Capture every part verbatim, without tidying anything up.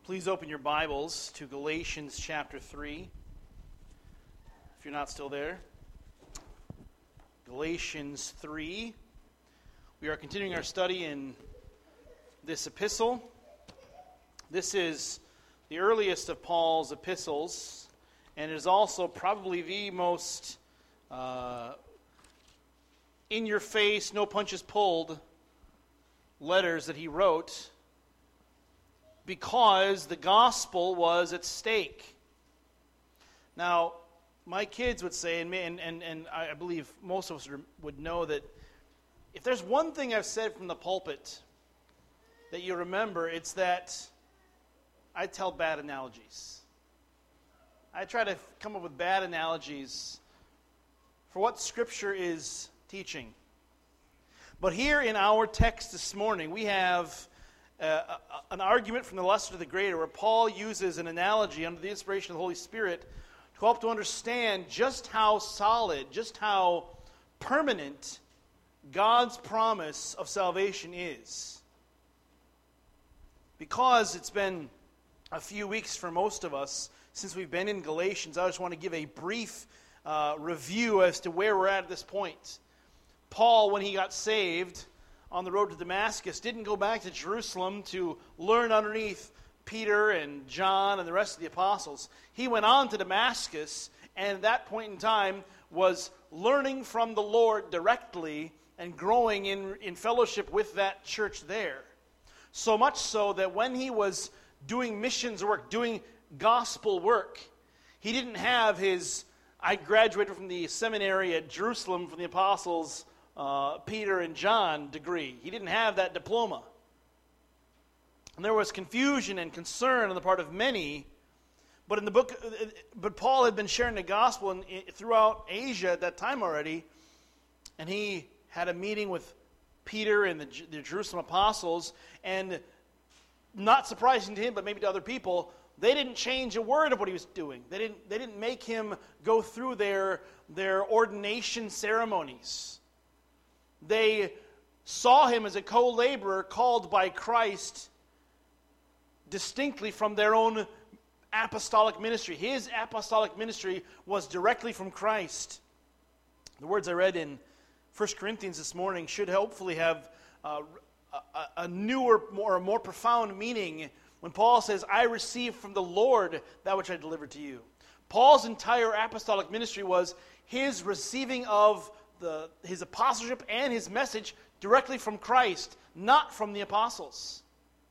Please open your Bibles to Galatians chapter three, if you're not still there. Galatians three. We are continuing our study in this epistle. This is the earliest of Paul's epistles, and it is also probably the most uh, in-your-face, no punches pulled letters that he wrote, because the gospel was at stake. Now, my kids would say, and and and, and I believe most of us would know, that if there's one thing I've said from the pulpit that you remember, it's that I tell bad analogies. I try to come up with bad analogies for what Scripture is teaching. But here in our text this morning, we have Uh, an argument from the lesser to the greater, where Paul uses an analogy under the inspiration of the Holy Spirit to help to understand just how solid, just how permanent God's promise of salvation is. Because it's been a few weeks for most of us since we've been in Galatians, I just want to give a brief uh, review as to where we're at at this point. Paul, when he got saved on the road to Damascus, didn't go back to Jerusalem to learn underneath Peter and John and the rest of the apostles. He went on to Damascus, and at that point in time was learning from the Lord directly and growing in, in fellowship with that church there. So much so that when he was doing missions work, doing gospel work, he didn't have his, I graduated from the seminary at Jerusalem from the apostles, Uh, Peter and John degree. He didn't have that diploma. And there was confusion and concern on the part of many. But in the book, but Paul had been sharing the gospel in, in, throughout Asia at that time already. And he had a meeting with Peter and the, the Jerusalem apostles. And not surprising to him, but maybe to other people, they didn't change a word of what he was doing. They didn't, they didn't make him go through their, their ordination ceremonies. They saw him as a co-laborer called by Christ distinctly from their own apostolic ministry. His apostolic ministry was directly from Christ. The words I read in First Corinthians this morning should hopefully have uh, a, a newer, more, more profound meaning when Paul says, I received from the Lord that which I delivered to you. Paul's entire apostolic ministry was his receiving of The, his apostleship and his message directly from Christ, not from the apostles.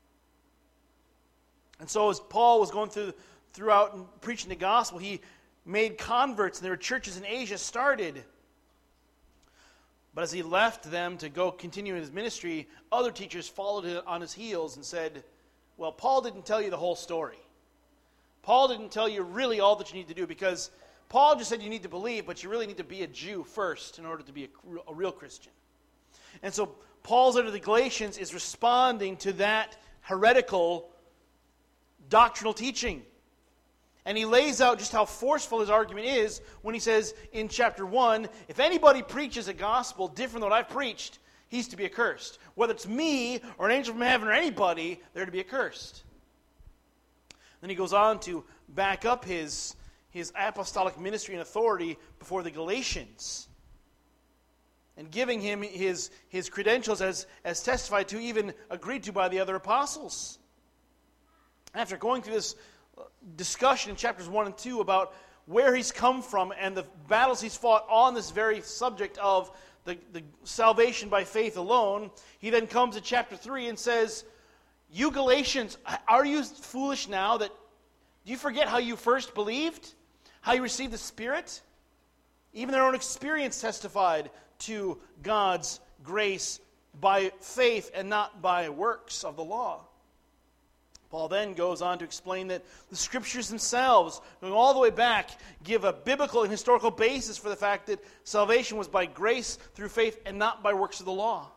And so as Paul was going through throughout and preaching the gospel, he made converts, and there were churches in Asia started. But as he left them to go continue in his ministry, other teachers followed on his heels and said, well, Paul didn't tell you the whole story. Paul didn't tell you really all that you need to do, because Paul just said you need to believe, but you really need to be a Jew first in order to be a, a real Christian. And so Paul's letter to the Galatians is responding to that heretical doctrinal teaching. And he lays out just how forceful his argument is when he says in chapter one, if anybody preaches a gospel different than what I've preached, he's to be accursed. Whether it's me or an angel from heaven or anybody, they're to be accursed. Then he goes on to back up his his apostolic ministry and authority before the Galatians, and giving him his, his credentials as, as testified to, even agreed to by the other apostles. After going through this discussion in chapters one and two about where he's come from and the battles he's fought on this very subject of the, the salvation by faith alone, he then comes to chapter three and says, you Galatians, are you foolish now? That do you forget how you first believed? How you received the Spirit? Even their own experience testified to God's grace by faith and not by works of the law. Paul then goes on to explain that the Scriptures themselves, going all the way back, give a biblical and historical basis for the fact that salvation was by grace through faith and not by works of the law.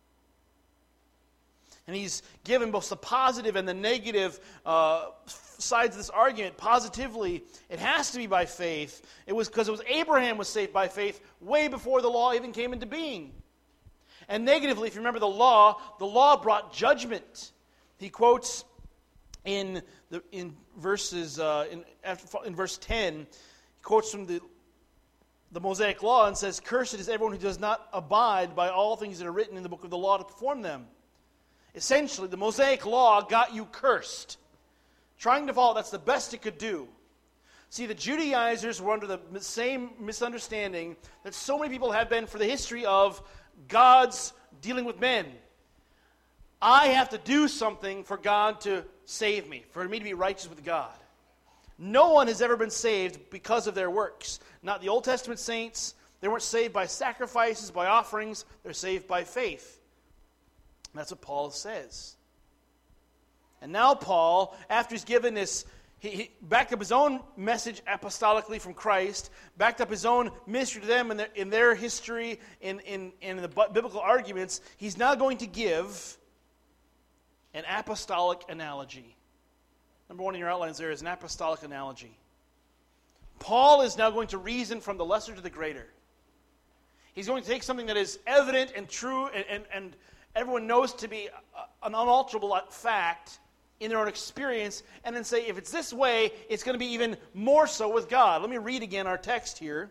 And he's given both the positive and the negative uh, sides of this argument. Positively, it has to be by faith. It was because it was Abraham was saved by faith way before the law even came into being. And negatively, if you remember the law, the law brought judgment. He quotes in the in verses uh, in after, in verse ten, he quotes from the the Mosaic Law and says, "Cursed is everyone who does not abide by all things that are written in the book of the law to perform them." Essentially, the Mosaic Law got you cursed. Trying to follow, that's the best it could do. See, the Judaizers were under the same misunderstanding that so many people have been for the history of God's dealing with men. I have to do something for God to save me, for me to be righteous with God. No one has ever been saved because of their works. Not the Old Testament saints. They weren't saved by sacrifices, by offerings. They're saved by faith. And that's what Paul says. And now Paul, after he's given this, he, he backed up his own message apostolically from Christ, backed up his own ministry to them in their, in their history, in, in, in the biblical arguments, he's now going to give an apostolic analogy. Number one in your outlines there is an apostolic analogy. Paul is now going to reason from the lesser to the greater. He's going to take something that is evident and true and, and, and everyone knows to be an unalterable fact in their own experience, and then say, if it's this way, it's going to be even more so with God. Let me read again our text here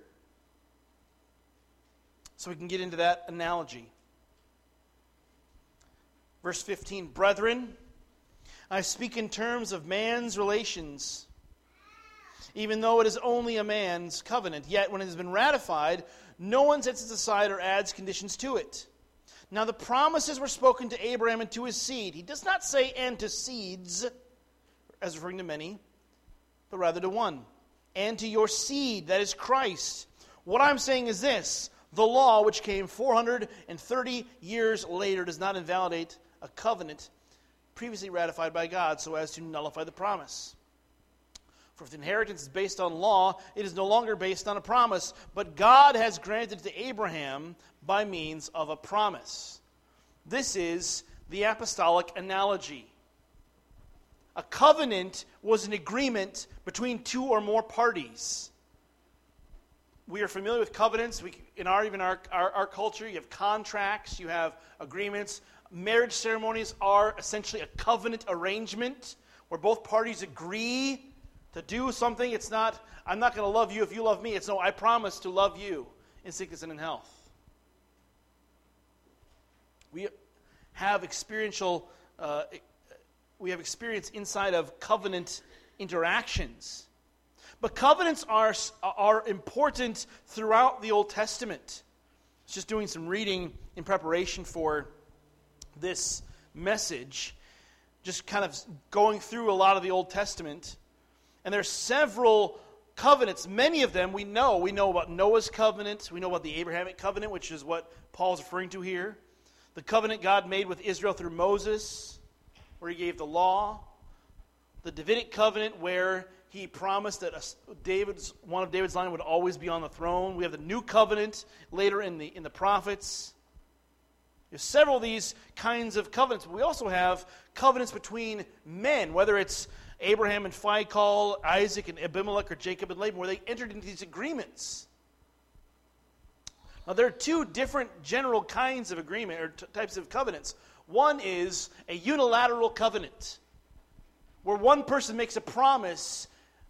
so we can get into that analogy. Verse fifteen, "Brethren, I speak in terms of man's relations, even though it is only a man's covenant. Yet when it has been ratified, no one sets it aside or adds conditions to it. Now the promises were spoken to Abraham and to his seed." He does not say "and to seeds," as referring to many, but rather to one. "And to your seed, that is Christ." What I'm saying is this: the law, which came four hundred thirty years later, does not invalidate a covenant previously ratified by God so as to nullify the promise. For if the inheritance is based on law, it is no longer based on a promise, but God has granted it to Abraham by means of a promise. This is the apostolic analogy. A covenant was an agreement between two or more parties. We are familiar with covenants. We, in our even our, our, our culture, you have contracts, you have agreements. Marriage ceremonies are essentially a covenant arrangement where both parties agree to do something. It's not, I'm not going to love you if you love me. It's no, I promise to love you in sickness and in health. We have experiential, uh, we have experience inside of covenant interactions. But covenants are, are important throughout the Old Testament. I was just doing some reading in preparation for this message, just kind of going through a lot of the Old Testament. And there are several covenants. Many of them we know. We know about Noah's covenant. We know about the Abrahamic covenant, which is what Paul's referring to here. The covenant God made with Israel through Moses, where he gave the law. The Davidic covenant, where he promised that a, David's one of David's line would always be on the throne. We have the new covenant later in the in the prophets. There's several of these kinds of covenants. But we also have covenants between men, whether it's Abraham and Phicol, Isaac and Abimelech, or Jacob and Laban, where they entered into these agreements. Now, there are two different general kinds of agreement, or t- types of covenants. One is a unilateral covenant, where one person makes a promise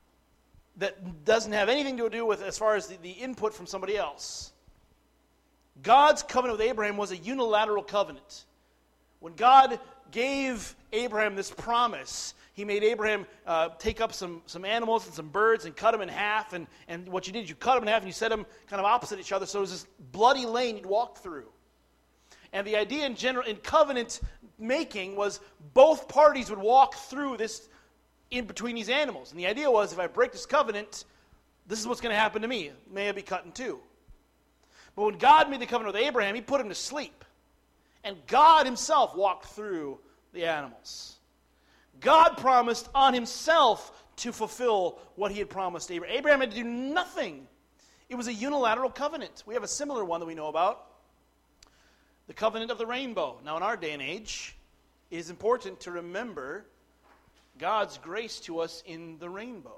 that doesn't have anything to do with as far as the, the input from somebody else. God's covenant with Abraham was a unilateral covenant. When God gave Abraham this promise, he made Abraham uh, take up some, some animals and some birds and cut them in half. And, and what you did is you cut them in half and you set them kind of opposite each other. So it was this bloody lane you'd walk through. And the idea in general, in covenant making, was both parties would walk through this in between these animals. And the idea was, if I break this covenant, this is what's going to happen to me. May I be cut in two. But when God made the covenant with Abraham, he put him to sleep. And God himself walked through the animals. God promised on himself to fulfill what he had promised Abraham. Abraham had to do nothing. It was a unilateral covenant. We have a similar one that we know about. The covenant of the rainbow. Now, in our day and age, it is important to remember God's grace to us in the rainbow.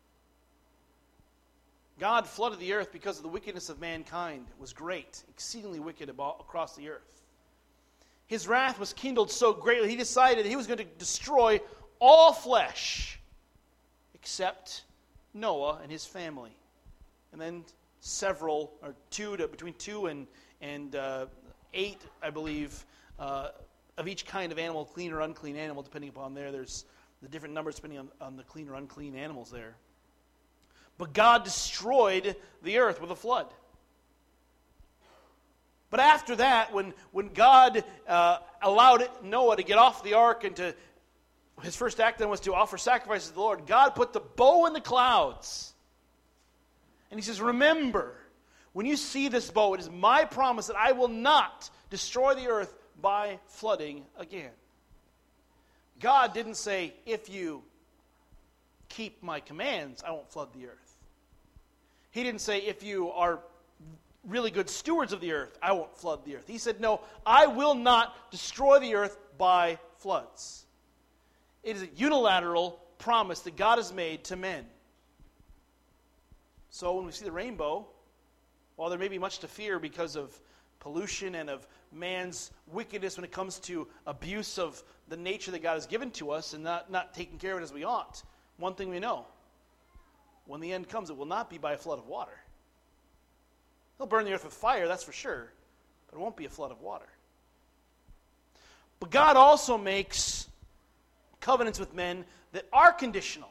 God flooded the earth because of the wickedness of mankind. It was great, exceedingly wicked across the earth. His wrath was kindled so greatly, he decided he was going to destroy all flesh except Noah and his family. And then several, or two to between two and and uh, eight, I believe, uh, of each kind of animal, clean or unclean animal, depending upon there. There's the different numbers depending on, on the clean or unclean animals there. But God destroyed the earth with a flood. But after that, when, when God uh, allowed Noah to get off the ark and to, his first act then was to offer sacrifices to the Lord, God put the bow in the clouds. And he says, remember, when you see this bow, it is my promise that I will not destroy the earth by flooding again. God didn't say, if you keep my commands, I won't flood the earth. He didn't say, if you are really good stewards of the earth, I won't flood the earth. He said, no, I will not destroy the earth by floods. It is a unilateral promise that God has made to men. So when we see the rainbow, while there may be much to fear because of pollution and of man's wickedness when it comes to abuse of the nature that God has given to us and not, not taking care of it as we ought, one thing we know, when the end comes, it will not be by a flood of water. He'll burn the earth with fire, that's for sure, but it won't be a flood of water. But God also makes covenants with men that are conditional.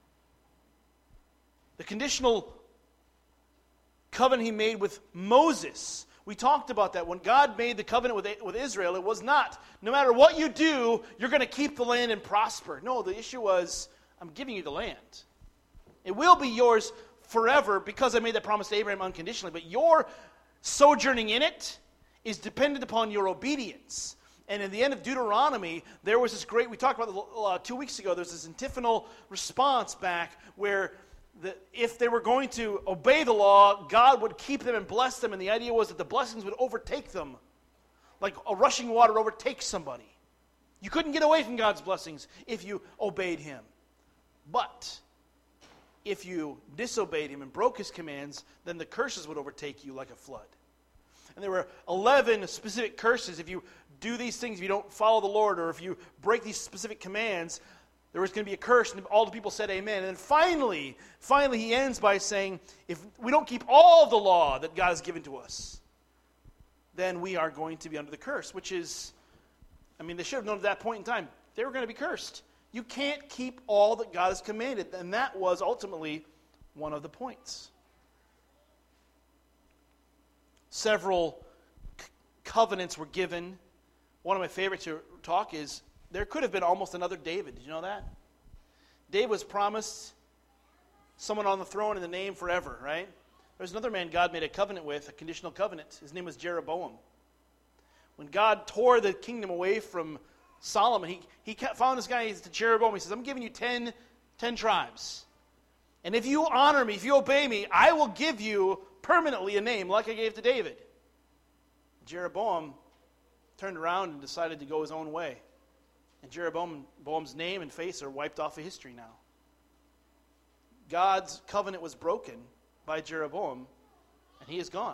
The conditional covenant he made with Moses, we talked about that. When God made the covenant with, with Israel, it was not, no matter what you do, you're going to keep the land and prosper. No, the issue was, I'm giving you the land. It will be yours forever because I made that promise to Abraham unconditionally, but your sojourning in it is dependent upon your obedience. And in the end of Deuteronomy, there was this great, we talked about it uh, two weeks ago, there's this antiphonal response back where the, if they were going to obey the law, God would keep them and bless them, and the idea was that the blessings would overtake them, like a rushing water overtakes somebody. You couldn't get away from God's blessings if you obeyed him. But if you disobeyed him and broke his commands, then the curses would overtake you like a flood. And there were eleven specific curses. If you do these things, if you don't follow the Lord, or if you break these specific commands, there was going to be a curse, and all the people said amen. And then finally, finally he ends by saying, if we don't keep all of the law that God has given to us, then we are going to be under the curse, which is, I mean, they should have known at that point in time, they were going to be cursed. You can't keep all that God has commanded, and that was ultimately one of the points. Several c- covenants were given. One of my favorites to talk is, there could have been almost another David. Did you know that? David was promised someone on the throne in the name forever, right? There's another man God made a covenant with, a conditional covenant. His name was Jeroboam. When God tore the kingdom away from Solomon, he, he found this guy to Jeroboam. He says, I'm giving you ten, ten tribes. And if you honor me, if you obey me, I will give you permanently a name like I gave to David. Jeroboam turned around and decided to go his own way. And Jeroboam's name and face are wiped off of history now. God's covenant was broken by Jeroboam, and he is gone.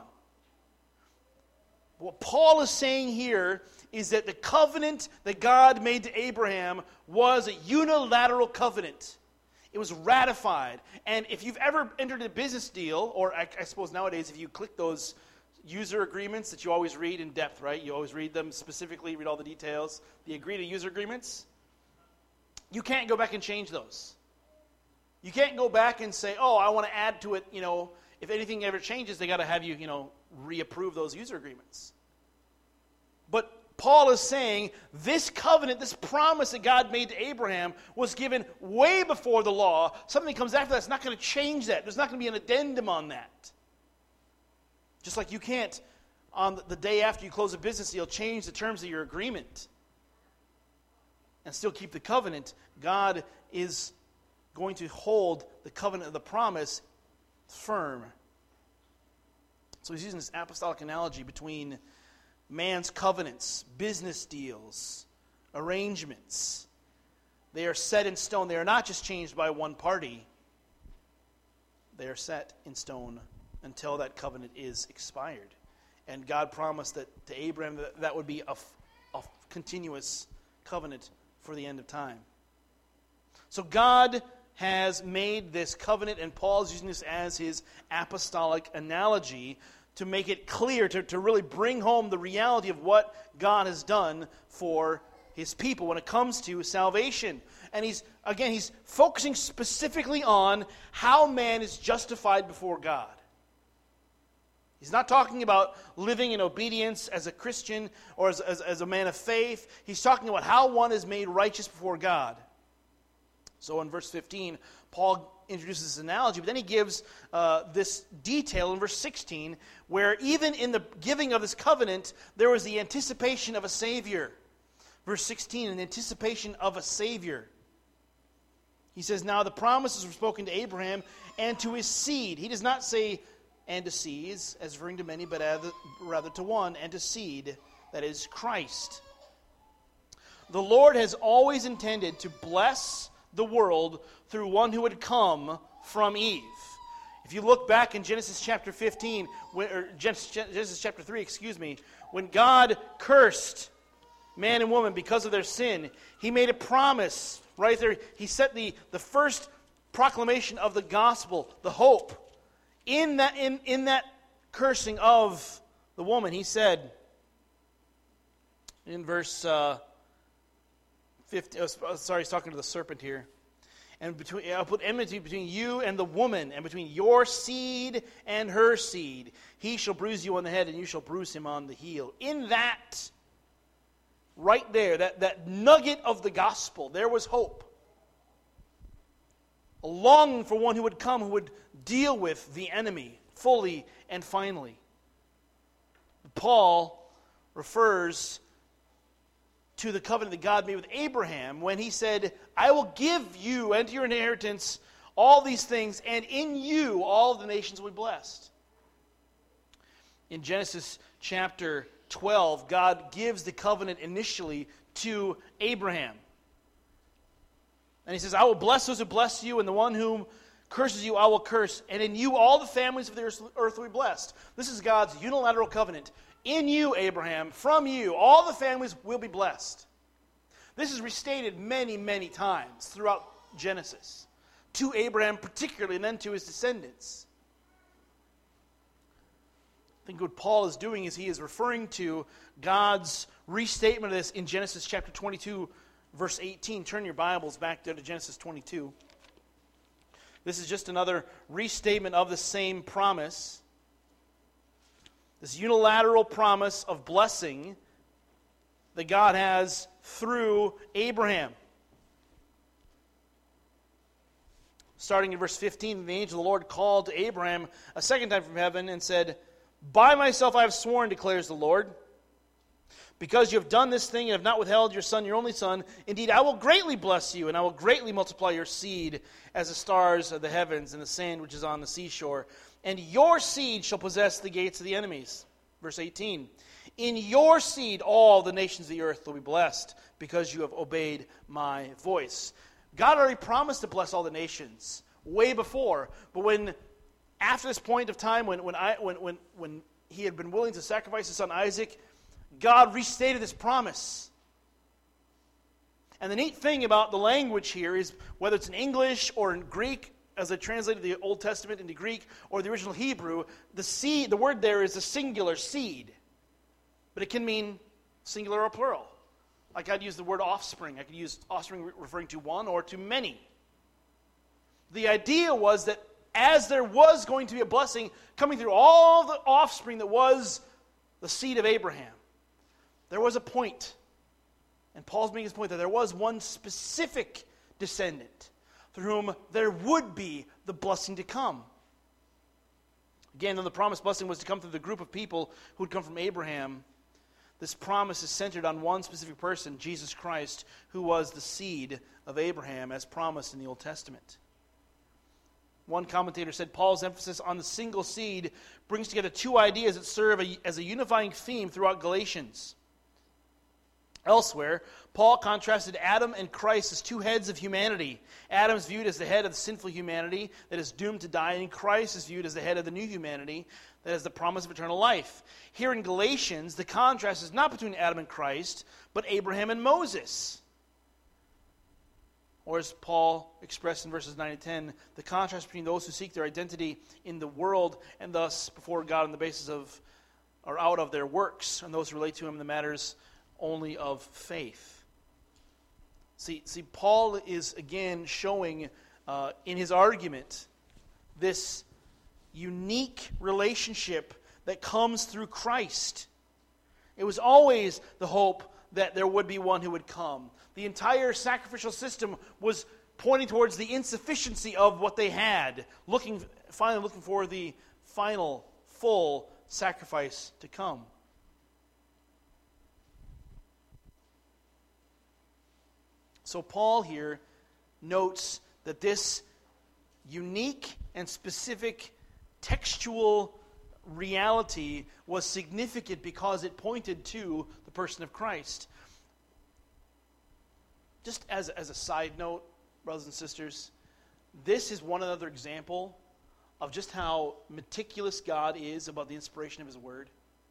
What Paul is saying here is that the covenant that God made to Abraham was a unilateral covenant. It was ratified. And if you've ever entered a business deal, or I, I suppose nowadays if you click those user agreements that you always read in depth, right? You always read them specifically, read all the details. The agree to user agreements. You can't go back and change those. You can't go back and say, oh, I want to add to it, you know, if anything ever changes, they got to have you, you know, reapprove those user agreements. But Paul is saying this covenant, this promise that God made to Abraham was given way before the law. Something that comes after that's not going to change that. There's not going to be an addendum on that. Just like you can't, on the day after you close a business deal, change the terms of your agreement and still keep the covenant. God is going to hold the covenant of the promise firm. So he's using this apostolic analogy between man's covenants, business deals, arrangements. They are set in stone. They are not just changed by one party. They are set in stone until that covenant is expired. And God promised that to Abraham that, that would be a, a continuous covenant for the end of time. So God has made this covenant, and Paul is using this as his apostolic analogy to make it clear, to, to really bring home the reality of what God has done for his people when it comes to salvation. And he's, again, he's focusing specifically on how man is justified before God. He's not talking about living in obedience as a Christian or as, as, as a man of faith. He's talking about how one is made righteous before God. So in verse fifteen, Paul introduces this analogy, but then he gives uh, this detail in verse sixteen, where even in the giving of this covenant, there was the anticipation of a Savior. Verse sixteen, in anticipation of a Savior. He says, now the promises were spoken to Abraham and to his seed. He does not say, and to seeds, as referring to many, but rather to one, and to seed, that is Christ. The Lord has always intended to bless the world through one who would come from Eve. If you look back in Genesis chapter fifteen, or Genesis chapter three, excuse me, when God cursed man and woman because of their sin, he made a promise right there. He set the, the first proclamation of the gospel, the hope. In that, in, in that cursing of the woman, he said in verse uh, fifty, oh, sorry, he's talking to the serpent here. And between, I'll put enmity between you and the woman, and between your seed and her seed. He shall bruise you on the head, and you shall bruise him on the heel. In that, right there, that, that nugget of the gospel, there was hope. A longing for one who would come, who would deal with the enemy fully and finally. Paul refers to the covenant that God made with Abraham when he said, I will give you and to your inheritance all these things, and in you all the nations will be blessed. In Genesis chapter twelve, God gives the covenant initially to Abraham. And he says, I will bless those who bless you, and the one whom curses you I will curse, and in you all the families of the earth will be blessed. This is God's unilateral covenant. In you, Abraham, from you, all the families will be blessed. This is restated many, many times throughout Genesis. To Abraham particularly, and then to his descendants. I think what Paul is doing is he is referring to God's restatement of this in Genesis chapter twenty-two, verse eighteen. Turn your Bibles back there to Genesis twenty-two. This is just another restatement of the same promise. This unilateral promise of blessing that God has through Abraham. Starting in verse fifteen, the angel of the Lord called to Abraham a second time from heaven and said, By myself I have sworn, declares the Lord, because you have done this thing and have not withheld your son, your only son, indeed I will greatly bless you, and I will greatly multiply your seed as the stars of the heavens and the sand which is on the seashore. And your seed shall possess the gates of the enemies. Verse eighteen, in your seed all the nations of the earth will be blessed, because you have obeyed my voice. God already promised to bless all the nations way before, but when after this point of time, when when I when when when he had been willing to sacrifice his son Isaac, God restated this promise. And the neat thing about the language here is, whether it's in English or in Greek, as I translated the Old Testament into Greek, or the original Hebrew, the seed, the word there is a singular seed. But it can mean singular or plural. Like I'd use the word offspring. I could use offspring referring to one or to many. The idea was that as there was going to be a blessing coming through all the offspring that was the seed of Abraham, there was a point, and Paul's making his point, that there was one specific descendant through whom there would be the blessing to come. Again, though the promised blessing was to come through the group of people who would come from Abraham, this promise is centered on one specific person, Jesus Christ, who was the seed of Abraham as promised in the Old Testament. One commentator said Paul's emphasis on the single seed brings together two ideas that serve a, as a unifying theme throughout Galatians. Elsewhere, Paul contrasted Adam and Christ as two heads of humanity. Adam is viewed as the head of the sinful humanity that is doomed to die, and Christ is viewed as the head of the new humanity that has the promise of eternal life. Here in Galatians, the contrast is not between Adam and Christ, but Abraham and Moses. Or as Paul expressed in verses nine and ten, the contrast between those who seek their identity in the world and thus before God on the basis of or out of their works, and those who relate to him in the matters only of faith. See, see Paul is again showing uh, in his argument this unique relationship that comes through Christ. It was always the hope that there would be one who would come. The entire sacrificial system was pointing towards the insufficiency of what they had, looking finally looking for the final, full sacrifice to come. So Paul here notes that this unique and specific textual reality was significant because it pointed to the person of Christ. Just as, as a side note, brothers and sisters, this is one other example of just how meticulous God is about the inspiration of his word.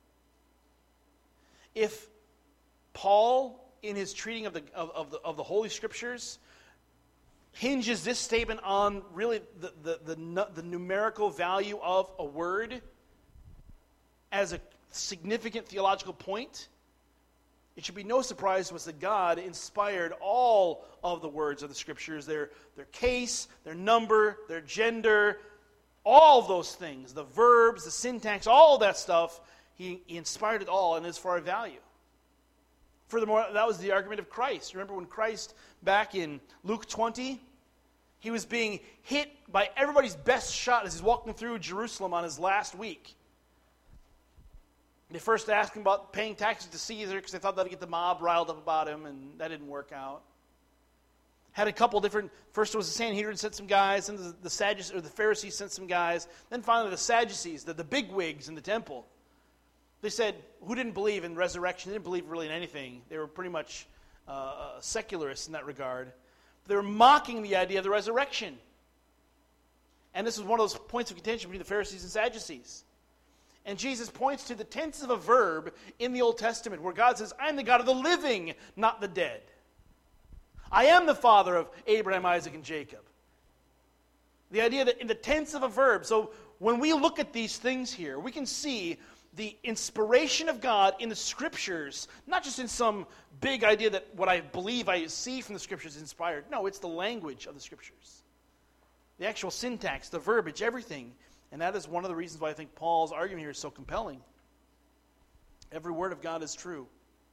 If Paul, in his treating of the, of, of the, of the Holy Scriptures, hinges this statement on really the, the, the, the numerical value of a word as a significant theological point, it should be no surprise to us that God inspired all of the words of the Scriptures, their, their case, their number, their gender, all of those things, the verbs, the syntax, all of that stuff, he, he inspired it all and is for our value. Furthermore, that was the argument of Christ. Remember when Christ, back in Luke twenty, he was being hit by everybody's best shot as he's walking through Jerusalem on his last week. They first asked him about paying taxes to Caesar because they thought that would get the mob riled up about him, and that didn't work out. Had a couple different, first it was the Sanhedrin sent some guys, and the, the Sadducees, or the Pharisees sent some guys, then finally the Sadducees, the, the bigwigs in the temple. They said, who didn't believe in resurrection? They didn't believe really in anything. They were pretty much uh, secularists in that regard. They were mocking the idea of the resurrection. And this was one of those points of contention between the Pharisees and Sadducees. And Jesus points to the tense of a verb in the Old Testament where God says, I am the God of the living, not the dead. I am the father of Abraham, Isaac, and Jacob. The idea that in the tense of a verb, so when we look at these things here, we can see the inspiration of God in the Scriptures, not just in some big idea that what I believe I see from the Scriptures is inspired. No, it's the language of the Scriptures. The actual syntax, the verbiage, everything. And that is one of the reasons why I think Paul's argument here is so compelling. Every word of God is true.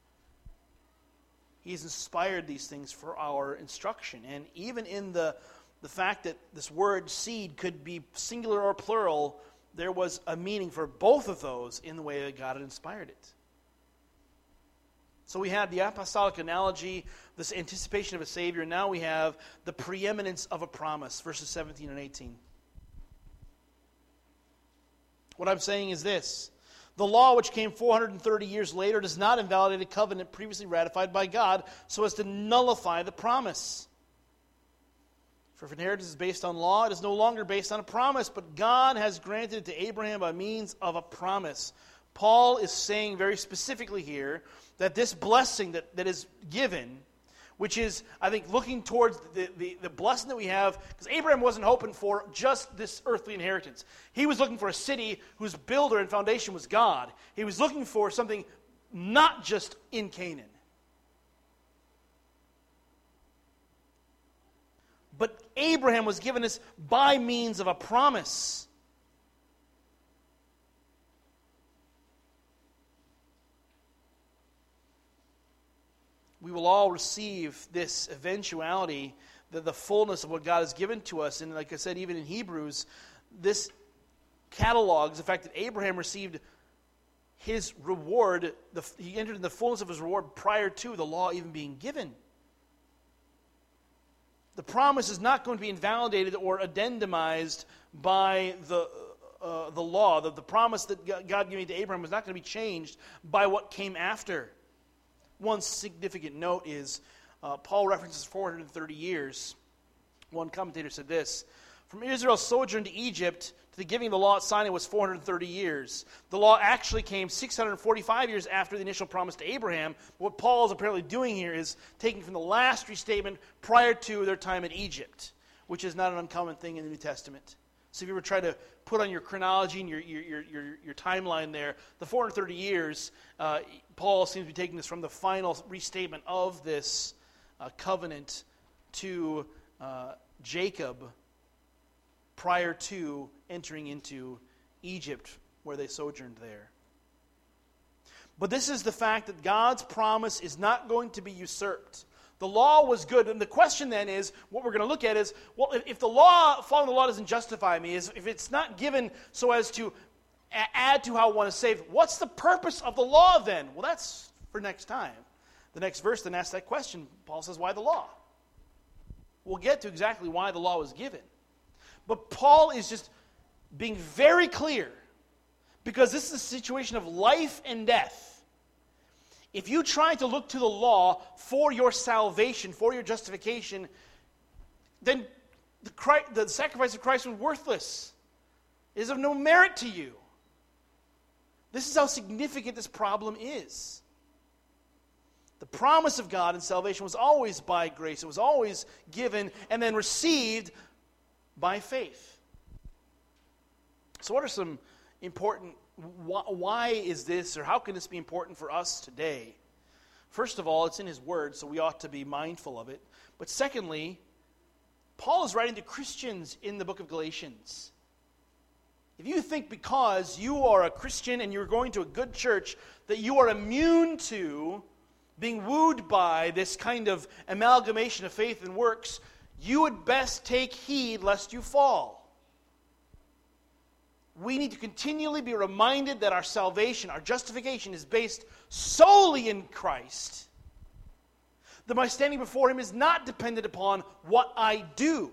He's inspired these things for our instruction. And even in the, the fact that this word seed could be singular or plural, there was a meaning for both of those in the way that God had inspired it. So we had the apostolic analogy, this anticipation of a Savior. Now we have the preeminence of a promise, verses seventeen and eighteen. What I'm saying is this. The law, which came four hundred thirty years later, does not invalidate a covenant previously ratified by God so as to nullify the promise. For if inheritance is based on law, it is no longer based on a promise, but God has granted it to Abraham by means of a promise. Paul is saying very specifically here that this blessing that, that is given, which is, I think, looking towards the, the, the blessing that we have, because Abraham wasn't hoping for just this earthly inheritance. He was looking for a city whose builder and foundation was God. He was looking for something not just in Canaan. But Abraham was given this by means of a promise. We will all receive this eventuality, the, the fullness of what God has given to us. And like I said, even in Hebrews, this catalogs the fact that Abraham received his reward. The, he entered in the fullness of his reward prior to the law even being given. The promise is not going to be invalidated or addendumized by the uh, the law. The, the promise that God gave to Abraham was not going to be changed by what came after. One significant note is uh, Paul references four hundred thirty years. One commentator said this: from Israel's sojourn to Egypt to The giving of the law at Sinai was four hundred thirty years. The law actually came six hundred forty-five years after the initial promise to Abraham. What Paul is apparently doing here is taking from the last restatement prior to their time in Egypt, which is not an uncommon thing in the New Testament. So if you were trying to put on your chronology and your, your, your, your, your timeline there, the four hundred thirty years, uh, Paul seems to be taking this from the final restatement of this uh, covenant to uh, Jacob prior to entering into Egypt, where they sojourned there. But this is the fact that God's promise is not going to be usurped. The law was good, and the question then is, what we're going to look at is, well, if, if the law, following the law doesn't justify me, is if it's not given so as to a- add to how one is saved, what's the purpose of the law then? Well, that's for next time. The next verse then asks that question. Paul says, why the law? We'll get to exactly why the law was given. But Paul is just being very clear, because this is a situation of life and death. If you try to look to the law for your salvation, for your justification, then the, Christ, the sacrifice of Christ was worthless. It is of no merit to you. This is how significant this problem is. The promise of God in salvation was always by grace. It was always given and then received by faith. So what are some important, why, why is this, or how can this be important for us today? First of all, it's in his word, so we ought to be mindful of it. But secondly, Paul is writing to Christians in the book of Galatians. If you think because you are a Christian and you're going to a good church that you are immune to being wooed by this kind of amalgamation of faith and works, you would best take heed lest you fall. We need to continually be reminded that our salvation, our justification, is based solely in Christ. That my standing before Him is not dependent upon what I do.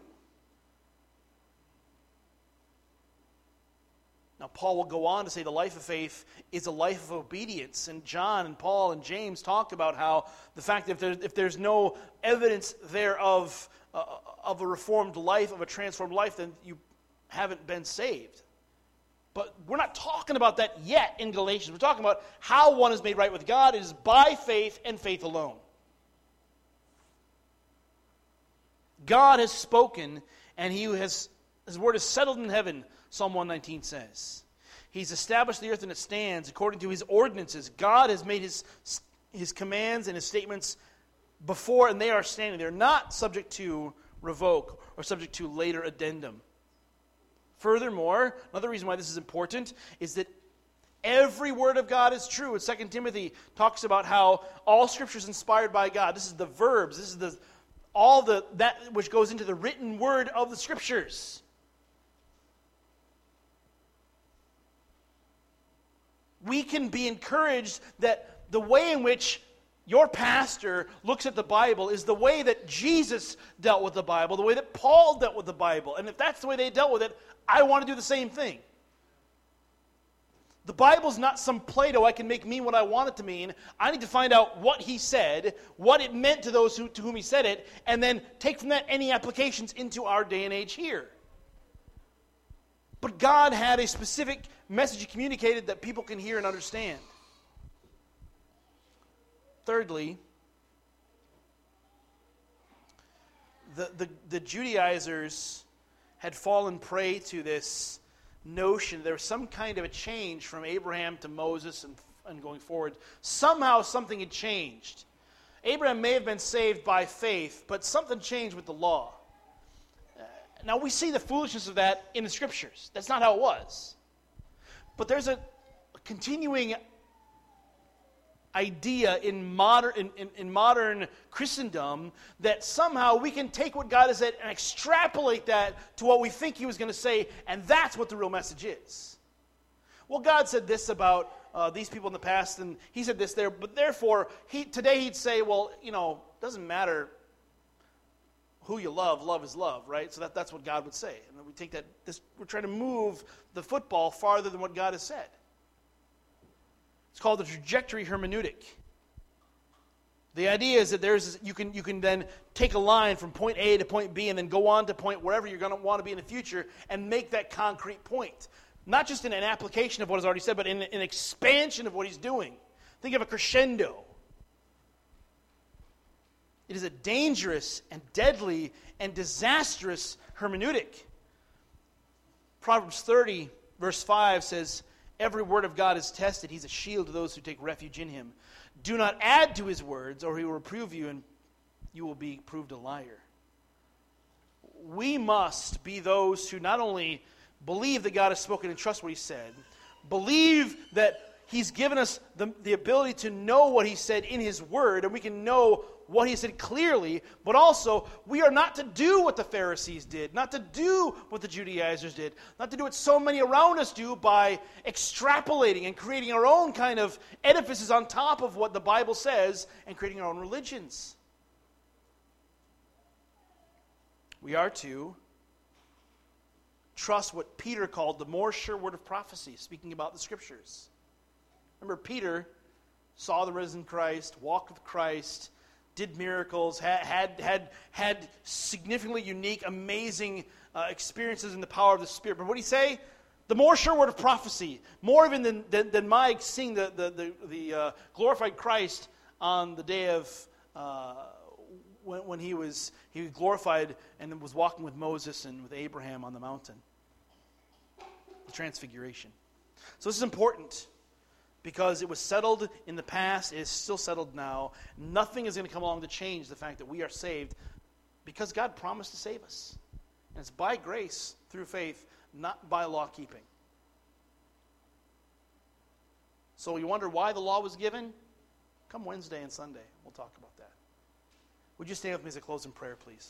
Now, Paul will go on to say the life of faith is a life of obedience. And John and Paul and James talked about how the fact that if, there, if there's no evidence thereof uh, of a reformed life, of a transformed life, then you haven't been saved. But we're not talking about that yet in Galatians. We're talking about how one is made right with God. It is by faith and faith alone. God has spoken, and He has His word is settled in heaven, Psalm one nineteen says. He's established the earth and it stands according to His ordinances. God has made His, his commands and His statements before, and they are standing. They're not subject to revoke or subject to later addendum. Furthermore, another reason why this is important is that every word of God is true. And Second Timothy talks about how all Scripture is inspired by God. This is the verbs. This is the all the that which goes into the written word of the Scriptures. We can be encouraged that the way in which your pastor looks at the Bible is the way that Jesus dealt with the Bible, the way that Paul dealt with the Bible. And if that's the way they dealt with it, I want to do the same thing. The Bible's not some Plato I can make mean what I want it to mean. I need to find out what he said, what it meant to those who, to whom he said it, and then take from that any applications into our day and age here. But God had a specific message He communicated that people can hear and understand. Thirdly, the, the, the Judaizers had fallen prey to this notion there was some kind of a change from Abraham to Moses and, and going forward. Somehow something had changed. Abraham may have been saved by faith, but something changed with the law. Uh, now we see the foolishness of that in the Scriptures. That's not how it was. But there's a, a continuing idea in modern in, in, in modern Christendom that somehow we can take what God has said and extrapolate that to what we think He was going to say, and that's what the real message is. Well, God said this about uh, these people in the past, and He said this there, but therefore, he, today He'd say, well, you know, it doesn't matter who you love, love is love, right? So that, that's what God would say. And then we take that, this, we're trying to move the football farther than what God has said. It's called the trajectory hermeneutic. The idea is that there's you can you can then take a line from point A to point B and then go on to point wherever you're going to want to be in the future and make that concrete point. Not just in an application of what is already said, but in an expansion of what he's doing. Think of a crescendo. It is a dangerous and deadly and disastrous hermeneutic. Proverbs thirty, verse five says, "Every word of God is tested. He's a shield to those who take refuge in him. Do not add to his words, or he will reprove you, and you will be proved a liar." We must be those who not only believe that God has spoken and trust what he said, believe that he's given us the, the ability to know what he said in his word, and we can know what he said clearly, but also we are not to do what the Pharisees did, not to do what the Judaizers did, not to do what so many around us do by extrapolating and creating our own kind of edifices on top of what the Bible says and creating our own religions. We are to trust what Peter called the more sure word of prophecy, speaking about the Scriptures. Remember, Peter saw the risen Christ, walked with Christ, did miracles, had had had, had significantly unique, amazing uh, experiences in the power of the Spirit. But what did he say? The more sure word of prophecy, more even than, than, than my seeing the, the, the, the uh, glorified Christ on the day of uh, when, when he was he was glorified and then was walking with Moses and with Abraham on the mountain. The transfiguration. So this is important. Because it was settled in the past, it is still settled now. Nothing is going to come along to change the fact that we are saved because God promised to save us. And it's by grace, through faith, not by law keeping. So you wonder why the law was given? Come Wednesday and Sunday, we'll talk about that. Would you stand with me as I close in prayer, please?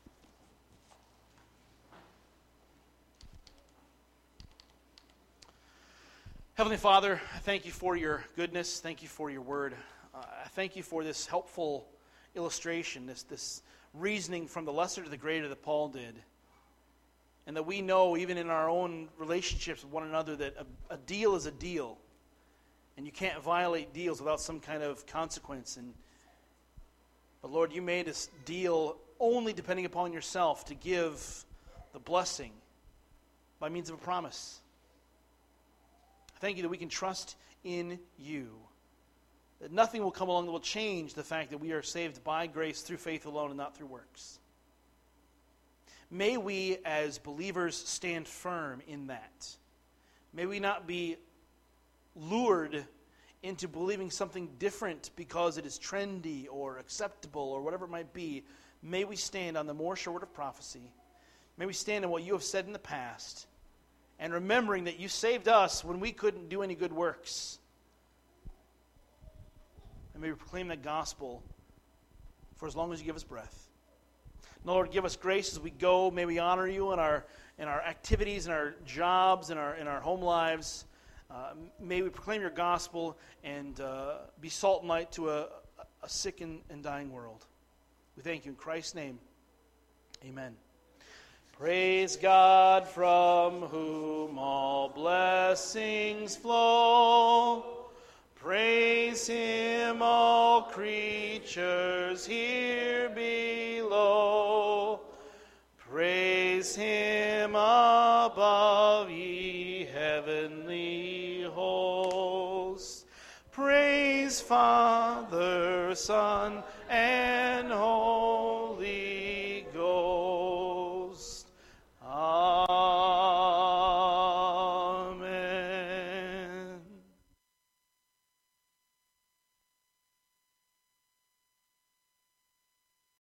Heavenly Father, I thank you for your goodness. Thank you for your word. Uh, I thank you for this helpful illustration, this, this reasoning from the lesser to the greater that Paul did. And that we know, even in our own relationships with one another, that a, a deal is a deal. And you can't violate deals without some kind of consequence. And, but Lord, you made this deal only depending upon yourself to give the blessing by means of a promise. Thank you that we can trust in you. That nothing will come along that will change the fact that we are saved by grace through faith alone and not through works. May we as believers stand firm in that. May we not be lured into believing something different because it is trendy or acceptable or whatever it might be. May we stand on the more sure word of prophecy. May we stand on what you have said in the past. And remembering that you saved us when we couldn't do any good works. And may we proclaim that gospel for as long as you give us breath. And Lord, give us grace as we go. May we honor you in our in our activities, in our jobs, in our in our home lives. Uh, may we proclaim your gospel and uh, be salt and light to a, a sick and, and dying world. We thank you in Christ's name. Amen. Praise God from whom all blessings flow. Praise him, all creatures here below. Praise him above, ye heavenly hosts. Praise Father, Son, and